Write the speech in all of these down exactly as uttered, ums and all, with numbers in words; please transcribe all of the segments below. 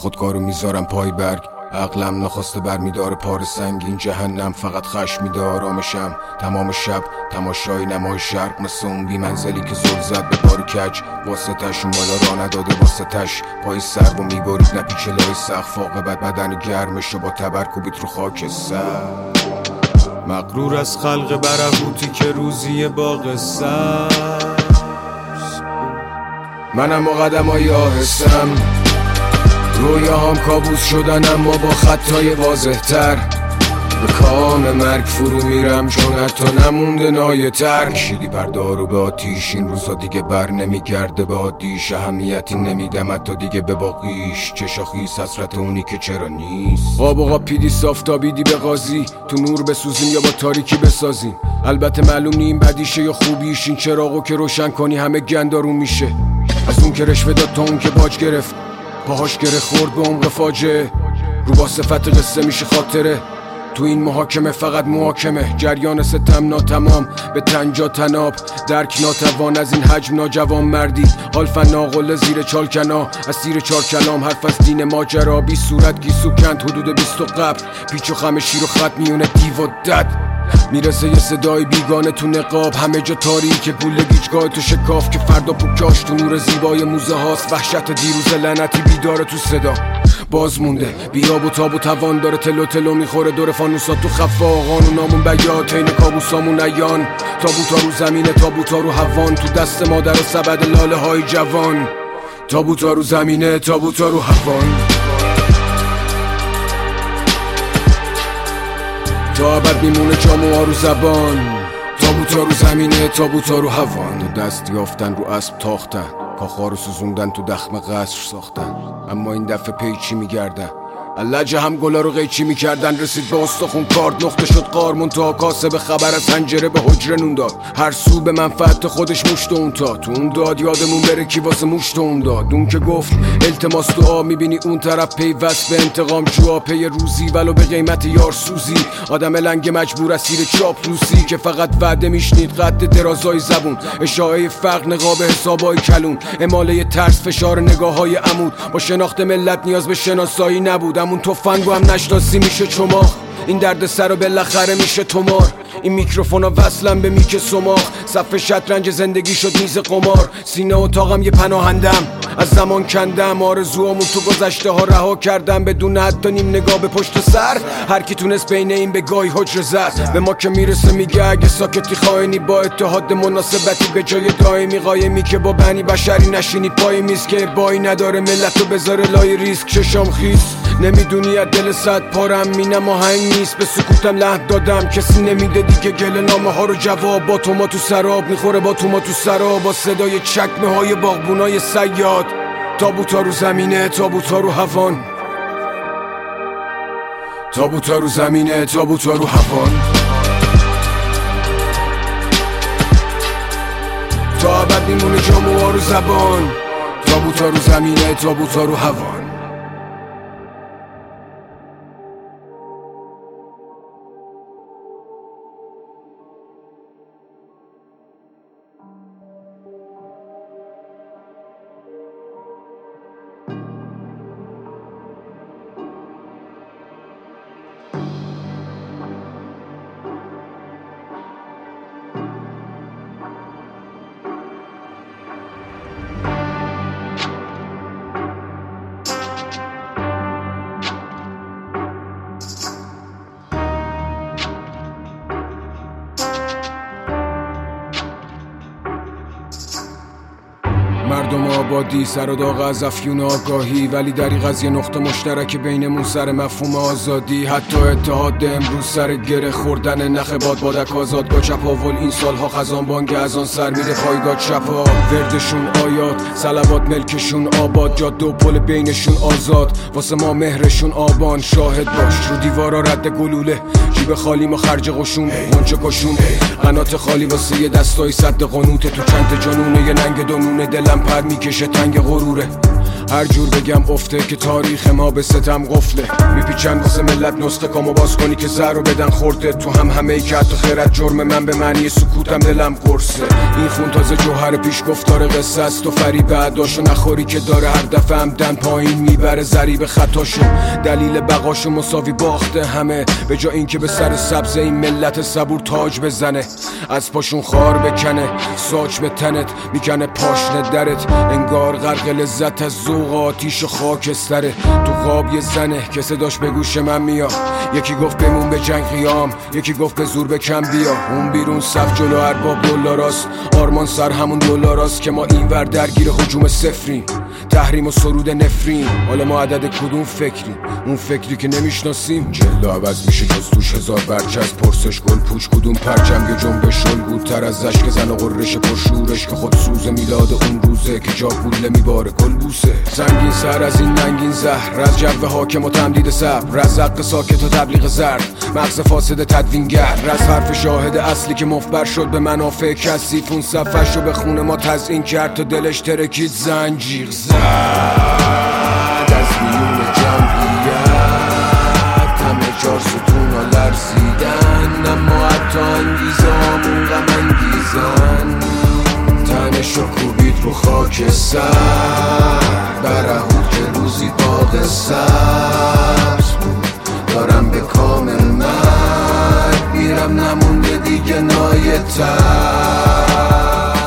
خودکارو میذارم پای برگ. عقلم نخواسته برمیداره پار سنگین جهنم، فقط خشم میده آرامشم تمام شب. تماشای نمای شرق مثل اون بی منزلی که زل زد به بار کج. واسه تش اون بالا را نداده واسه تش پای سر و میبارید نپیچه لای سقف. عاقبت بدن گرمشو با تبر کوبید رو خاک سر. مغرور از خلق برهوتی که روزی باغ سبز. منم و قدمای آهستم رویاهام کابوس شدن، اما با خطای واضح تر به کام مرگ فرو میرم چون حتی نمونده نایه تر. کشیدی پردارو به آتیش، این روزا دیگه بر نمیگرده به عادیش. اهمیتی نمیدم حتی دیگه به باقیش، چشا خیس حسرت اونی که چرا نیست. قاب و قاب پیدی صافتابیدی به قاضی، تو نور بسوزیم یا با تاریکی بسازیم. البته معلوم نیم بدیشه یا خوبیش، این چراغو که روشن کنی همه گندارون میشه. از اون که رشوه داد تا اون که باج گرفت، پاهاش گره خورد به عمق فاجعه. رو با صفت قصه میشه خاطره، تو این محاکمه فقط محاکمه. جریان ستم ناتمام به تنجا تناب، درک ناتوان از این حجم ناجوان مردی. حالفن ناقل زیر چالکنا اسیر چار کلام، حرف از دین ماجرا بی صورت گیسو کند. حدود بیست و قبل پیچ و خم شیر و خط میونه دیو و دد. میرسه یه صدای بیگانه تو نقاب، همه جا تاریک گوله گیجگاه تو شکاف. که فردا پوکاش تو نور زیبای موزه هاست، وحشت دیروز لعنتی بیداره تو صدا. باز مونده بیاب و تاب و توان داره، تلو تلو میخوره دور فانوسات تو خفا. قانونامون بیات این کابوسامون عیان، تابوتا رو زمینه تابوتا رو هوان. تو دست مادر و سبد لاله های جوان، تابوتا رو زمینه تابوتا رو هوان. تا ابد میمونه جاموها رو زبان، تابوتا رو زمینه تابوتا رو هوان. دو دست یافتن رو اسب تاختن، کاخا رو سوزوندن تو دخم قصر ساختن. اما این دفعه پیچی میگردن، اللجه هم گلا رو قیچی میکردن. رسید به استخون کارد نقطه شد قار، منتها کاسه به خبر از حنجره به حجره نون داد. هر سو به منفعت خودش مشت اون تا تو اون داد. یادمون بره کی واسه مشت اون داد. اون که گفت التماس دعا، میبینی اون طرف پیوست به انتقام جوا. پی روزی ولو به قیمت یار سوزی، آدم لنگ مجبور اسیر چاپلوسی که فقط وعده میشنید قد درازای زبون. اشاعه فقر نقاب حسابای کلون، اماله ترس فشار نگاه های عمود. با شناخت ملت نیاز به شناسایی نبود، همون تفنگو هم نشناسی میشه چماخ. این درد سر و بالاخره میشه تمار. این میکروفونا وصلم به میک سماخ، صف شطرنج زندگی شد میز قمار. سینه اتاقم یه پناهندم، از زمان کندم آرزوامون تو گذشته ها رها کردم. بدون حتی نیم نگاه به پشت سر، هر کی تونست بین این به گاهی حجر زد. به ما که میرسه میگه اگه ساکتی خائنی، با اتحاد مناسبتی به جای دائمی. قایمی که با بنی بشری نشینی پای میز، که بایی نداره ملت رو بذاره لای ریسک. چشام خیس نمیدونی از دل صد پارم، مینم آهنگ نیست به سکوتم لحن دادم. کسی نمیده دیگه گله نامه ها رو جواب، با تو ما تو سراب میخوره با تو ما تو سراب. با صدای چکمه های باغبونای صیاد، تابوتا رو زمینه تابوتا رو هوان. تابوتا رو زمینه تابوتا رو هوان. تا ابد میمونه جاموها رو زبان، تابوتا رو زمینه تابوتا رو هوان. مردم آبادی سر و داغ از افیون آگاهی، ولی دریغ از یه نقطه مشترک بینمون سر مفهوم آزادی. حتی اتحاد امروز سر گره خوردن نخ باد بادک آزادگاه چپاول. این سالها خزان بانگ از آن سر میره پایگاه چپا. وردشون آیات صلوات ملکشون آباد، جاده و پل بینشون آزاد. واسه ما مهرشون آبان، شاهد باش رو دیوارا رد گلوله. جیب خالی ما خرج قشون غنچه کشون، قنات خالی واسه یه دستای صد قنوته. تو چند جنونه یه ننگ دونونه، دلم پر میکشه تنگ غروره. هر جور بگم افته که تاریخ ما به ستم قفله. میپیچن واسه ملت نسخه کامو باز کنی که زهر رو بدن خورده. تو هم همه ای که حتی خیرت جرم من به معنی سکوتم دلم قرصه. این خون تازه جوهر پیش گفتار قصه است و فریب بعداشو نخوری که داره هر دفعه همدن پایین میبره ضریب خطاشو. دلیل بقاشو مساوی باخته همه، به جا این که به سر سبز این ملت صبور تاج بزنه. از پاشون خار بکنه ساج به تنت میکنه پاشنه درت. انگار غرق لذت از ذوق آتیش و خاکستره. تو خواب یه زنه که صداش به گوش من میاد. یکی گفت بمون به جنگ قیام، یکی گفت به زور به کم بیا. اون بیرون صف جلو ارباب دلاراست، آرمان سر همون دلاراست که ما اینور درگیر هجوم صفریم. تحریم و سرود نفرین، حالا ما عدد کدوم فکریم؟ اون فکری که نمیشناسیم. جلد عوض میشه جز توش هزار برچز. پرسش گل پوچ کدوم پرچم یه جنبش الگودتر از اشک زن و قررش پرشورش که خود سوز میلاد اون روزه که جا گوله میباره کل بوسه. زنگین سر از این ننگین زهر، از جو حاکم و تمدید صبر، از حق ساکت و تبلیغ زرد، مغز فاسد تدوینگر، از حرف شاهد اصلی که مفبر شد به منافع کثیف. اون صفحش رو به خون ما تزیین کرد تا دلش ترکید زنجیر زد از بیون جمعیت. همه چار ستون ها لرزیدن، اما حتی انگیزه همون غم انگیزن. تنش رو کوبید رو خاک سر، برهود که روزی باغ سبز بود. دارم به کام مرگ میرم، نمونده دیگه نایتر.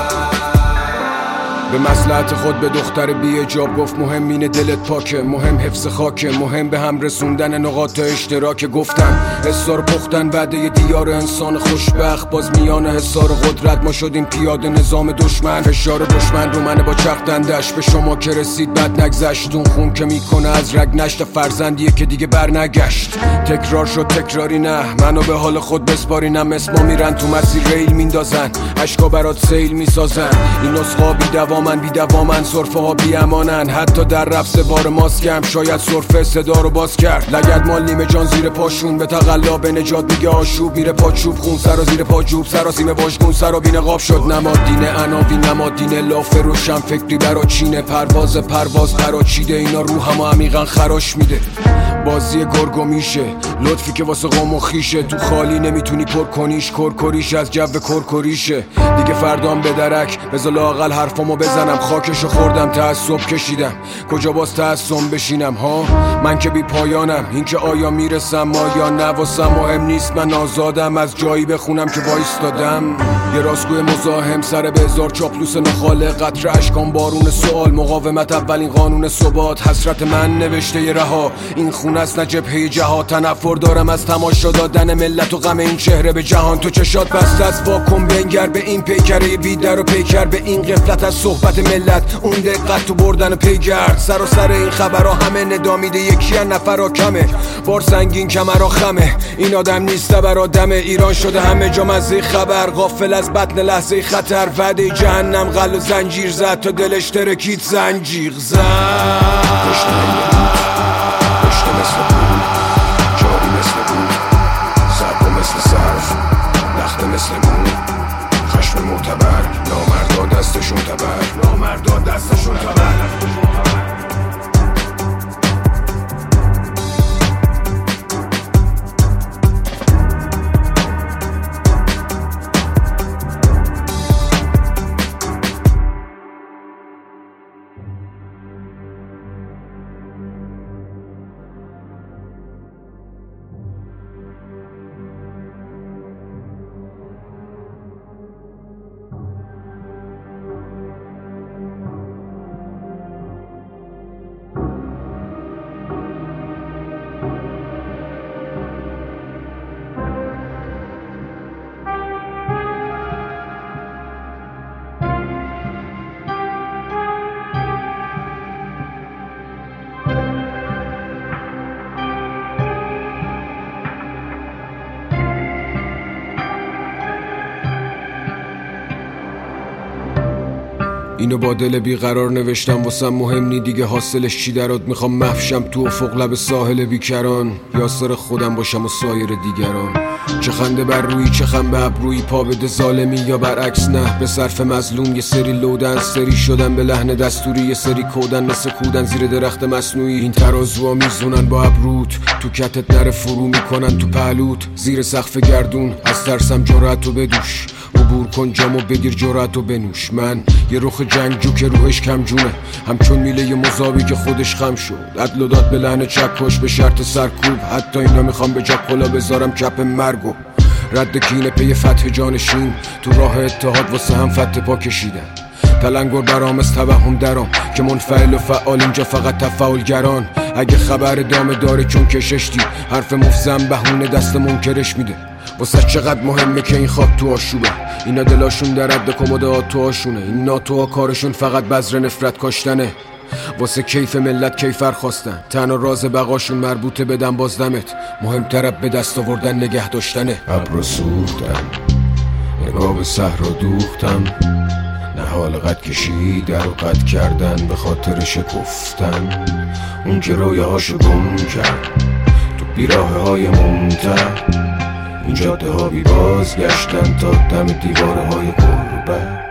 به مصلحت خود به دختر بی حجاب گفت مهم اینه دلت پاکه، مهم حفظ خاکه، مهم به هم رسوندن نقاط اشتراک. گفتن حسار پختن وعده دیار انسان خوشبخت، باز میان حسار قدرت ما شدیم پیاده نظام دشمن. فشار دشمن رو منه با چختندش، به شما که رسید بد نگذشت. اون خون که میکنه از رگ نشت فرزندیه که دیگه بر نگشت. تکرار شد تکراری نه، منو به حال خود بسپارینم. اسما میرن تو مسیر ریل میندازن، عشقا برات سیل میسازن. این نسخا بی دوامن بی دوامن، صرفه ها بی امانن. حتی در رفت بار ماسکم شاید صرفه صدا رو باز کرد. لگد مال نیمه جان زیر پاشون، به تقلا به نجات میگه آشوب. میره پاچوب خون سر و زیر پا جوب، سراسیمه واژگون سر و بینه قاب شد. نماد دینه عناوین، نماد دینه لاف روشن فکری برا چینه. پرواز پرواز برا چیده، اینا روح هم عمیقا خراش میده. بازی گرگو میشه لطفی که واسه قوم و خیشه. تو خالی نمیتونی پر کنیش، کرکریش از جو کرکریشه. دیگه فردام به درک بذار لااقل حرفامو بزنم. خاکشو خوردم تعصب کشیدم، کجا باز تعصب بشینم ها؟ من که بی پایانم، این که آیا میرسم آیا نه واسم مهم نیست. من آزادم از جایی بخونم که وایستادم. یه راستگوی مزاحم سر به هزار چاپلوس نخاله. قطره اشکان بارون سوال، مقاومت اولین قانون ثبات. حسرت من نوشته ی رها، این خون است نه جبهه جهاد. تنفر دارم از تماشا دادن ملت و غم این چهره به جهان. تو چشات بسته از واکن بنگر به این پیکره بیدر و پیکر به این غفلت از صحبت ملت. اون دقت تو بردن پیگرد، سر و سر این خبرها همه ندامیده. یکی از نفرها کمه، بار سنگین کمرها خمه. این آدم نیست برا دمه، ایران شده همه جا مزه خبر. غافل از بطن لحظه خطر، وعده جهنم غل و زنجیر زد تا دلش ترکید زنجیر زد. پشت مثل بود، جاری مثل بود، سرپا مثل صرف، لخته مثل بود. خشم معتبر، نامردا دستشون تبر، نامردا دستشون تبر. اینو با دل بیقرار نوشتم واسم مهم نی دیگه حاصلش چی درات. میخوام محشم تو افق لب ساحل بیکران، یاسر خودم باشم و سایر دیگران. چه خنده بر روی چه خم به ابروی، پا بده ظالمی یا برعکس نه. به صرف مظلوم یه سری لودن، سری شدن به لحن دستوری، یه سری کودن مثل کودن زیر درخت مصنوعی. این ترازوها میزونن با ابروت، تو کتت نره فرو میکنن تو پهلوت. زیر سقف گردون از ترسم جرأتو بدوش، عبور کن جامو بگیر جرأتو بنوش. من یه رخ جنگجو که روحش کم جونه، همچون میله مذابی که خودش خم شد. عدل و داد به لحن چکش به شرط سرکوب، حتی اینا میخوام به جا کلا بذارم کپ مرگو. رد کینه پی فتح جانشین، تو راه اتحاد واسه هم فتح پا کشیدن. تلنگر برام از توهم درام که منفعل و فعال، اینجا فقط تفاعلگران. اگه خبر دامه داره چون کشش دید، حرف مفزم بهونه دست منکرش میده. واسه چقدر مهمه که این خاک تو آشوبه، اینا دلاشون در رد کمدات تو آشونه. این ناتوها کارشون فقط بذر نفرت کاشتنه، واسه کیف ملت کیفر خواستن. تنها راز بقاشون مربوطه بدن بازدمت، مهمتر به دست آوردن نگه داشتنه. ابرو سوختم نگاه به صحرا دوختم، نهال قد کشیدن و قد کردن به خاطر شکفتن. اون که رویه هاشو گم کرد تو بیراه های ممتع، این جاده ها بی بازگشتن تا دم دیواره های غربت.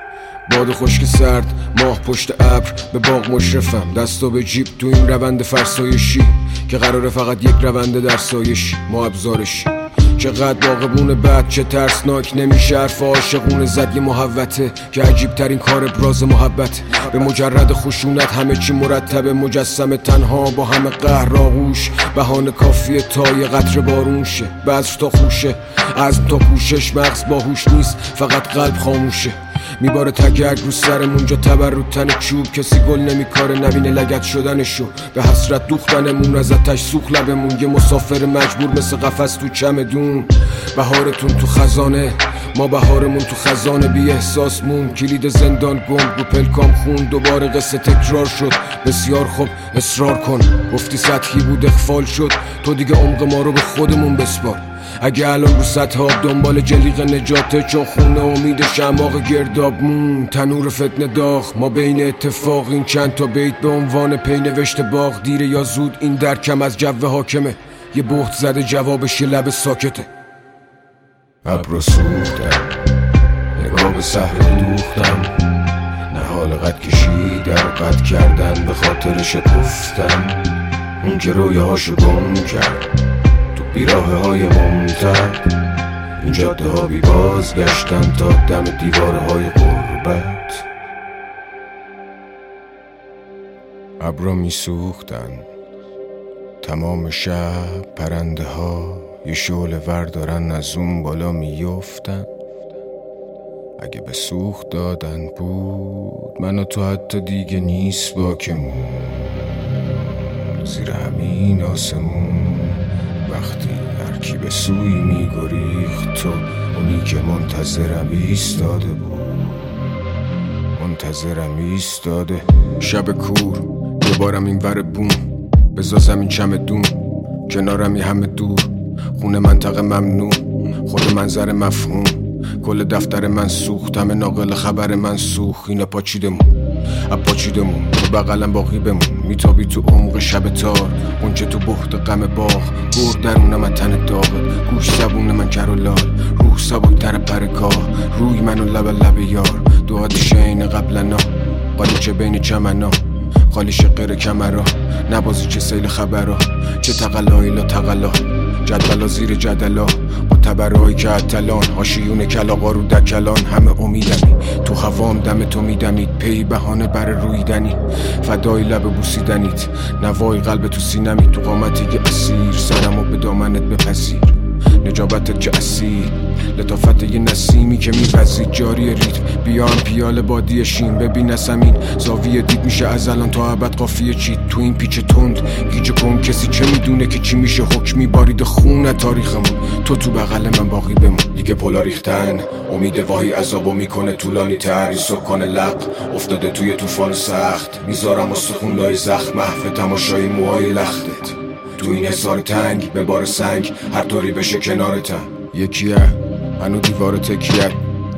باد خشک سرد ماه پشت ابر به باغ مشرفم، دستو به جیب تو این روند فرسایشی که قراره فقط یک رونده در سایشی ما ابزارشی. چقدر باغبون بد چه ترسناک، نمیشه حرف عاشقونه زد یه محوته که عجیب ترین کار ابراز محبت. به مجرد خشونت همه چی مرتبه، مجسم تنها با همه قهر آغوش. بهانه کافیه تا یه قطره بارون شه، بذر تا خوشه عزم تا کوشش. مغز باهوش نیست فقط قلب خاموشه، میباره تگرگ رو سرمون جا تبر رو تن چوب. کسی گل نمیکاره نبینه لگد شدنشو، به حسرت دوختنمون از آتش سوخت لبمون. یه مسافر مجبور مثل قفس تو چمدون. بهارتون تو خزانه ما بهارمون تو خزانه، بی احساس مون کلید زندان گم رو پلکام خون. دوباره قصه تکرار شد بسیار خوب اصرار کن، گفتی سطحی بود اخفال شد، تو دیگه عمق ما رو به خودمون بسپار. اگه الان رو سطح آب دنبال جلیق نجاته، چون خونه امید شماغ گرداب مون. تنور فتنه داغ ما بین اتفاق، این چند تا بیت به عنوان پی نوشته باغ. دیره یا زود این درکم از جو حاکمه، یه بهت زده جوابش یه لب ساکته. ابرو سوختم نگاه به صحرا دوختم، نهال قد کشیدن و قد کردن به خاطر شکفتن. اون که رویه هاشو گم کرد تو بیراه های ممتع، این جاده ها بی بازگشتن تا دم دیواره های غربت. ابرا می سوختن تمام شب، پرنده ها یه شعله ور دارن از اون بالا میفتن. اگه به سوخت دادن بود من و تو حتی دیگه نیست باکمون. زیر همین آسمون وقتی هرکی به سوی میگریخت، تو اونی که منتظرم ایستاده بود، منتظرم ایستاده. شب کور دوبارم این ور بوم، بزا زمین چمدون کنارم یه همه دور. خونه منطقه ممنوع، خود منظر مفهوم. کل دفتر من سوخت، همه ناقل خبر من سوخت. اینا پاچیدمون اپاچیدمون تو بغلم باقی بمون. میتابی تو عمق شب تار، اونچه تو بحت غم باغ. برد درون من تن داغت، گوش زبون من کر و لال. روح سبک تر پرکاه، روی منو لب لب یار. دو آتیش این قبلنا، قالیچه بین چمنا. خالی شقیر کمرا، نبازی چه سیل خبرا. چه تقلایی لا تقلا، جدولا زیر جدلا. با تبرهایی که اتلان، آشیون کلاغا رو دکلان. همه امیدمی تو هوام دم تو میدمید، پی بهانه بر رویدنی. فدای لب بوسیدنیت، نوای قلب تو سینمی. تو قامتی که اسیر، سرمو به دامنت بپذیر. نجابتت که اصیل، لطافت یه نسیمی که میپذید. جاری ریتم بیان پیال بادی شین. ببین زمین زاویه دید میشه از الان تا ابد قافیه چید. تو این پیچ تند گیج کن، کسی چه میدونه که چی میشه. حکمی بارید خون تاریخمون، تو تو بغل من باقی بمون. دیگه پلا ریختن امید واهی عذابو میکنه طولانی تر. این سکان لق افتاده توی طوفان سخت، میذارم استخون لای زخم. محو تماشای موهای لختت تو این حصار تنگ، به بار سنگ هر طوری بشه کنارتم. یکیه هنو دیوار تکیه،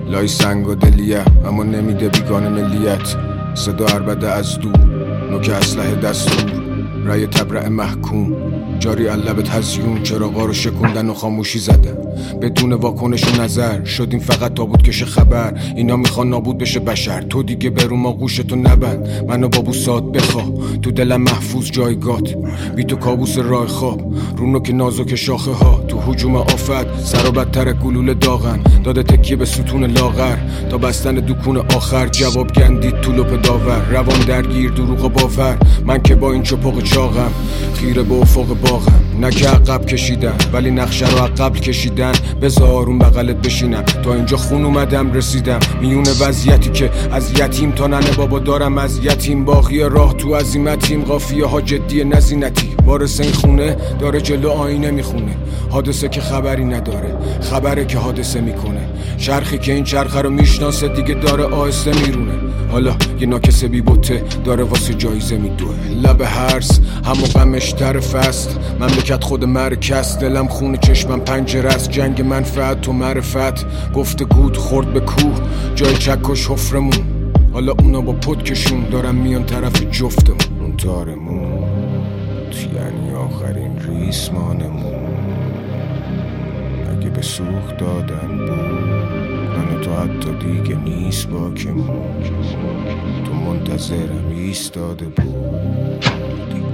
لای سنگ و دلیه اما نمیده بیگانه ملیت. صدا عربده از دور، نوک اسلحه دستور، رای تبرع محکوم جاری علب تزیون. چراغا رو شکوندن و خاموشی زدن بدون واکنش و نظر. شدیم فقط تابوت کش خبر. اینا میخوان نابود بشه بشر. تو دیگه برو ما گوشتو نبند. منو با بوسات بخواه تو دلم محفوظ جایگات. بی تو کابوس راه خواب رونو که نازک شاخه ها. تو هجوم آفت سر و بدتر گلوله داغن. داده تکیه به ستون لاغر تا بستن دکون آخر. جواب گندید تو لپ داور. روان درگیر دروغ و باور. من که با این چپاق چاقم خیره به افق باغم. نه که عقب کشیدم ولی نقشه رو عقب کشیدن. بذار اون بغلت بشینم تا اینجا خون اومدم رسیدم. میون وضعیتی که از یتیم تا ننه بابا دارم از یتیم. باقی راه تو عزیمتیم قافیه ها جدی نزینتی. وارث این خونه داره جلو آینه میخونه. حادثه که خبری نداره خبره که حادثه میکنه. چرخی که این چرخه رو میشناسه دیگه داره آهسته میرونه. حالا یه ناکسه بی بوته داره واسه جایزه میدوه. لب هرس همو غمش طرف است. مملکت خود مرکز. دلم خونه چشمم پنجره است. جنگ منفعت تو معرفت. گفته گود خورد به کوه جای چکش حفرمون. حالا اونا با پدکشون دارم میان طرف جفتمون. اون تارمون یعنی آخرین ریسمانمون. اگه به سوخت دادن بود من تو حتی دیگه نیست باکمون. تو منتظرم ایستاده بود.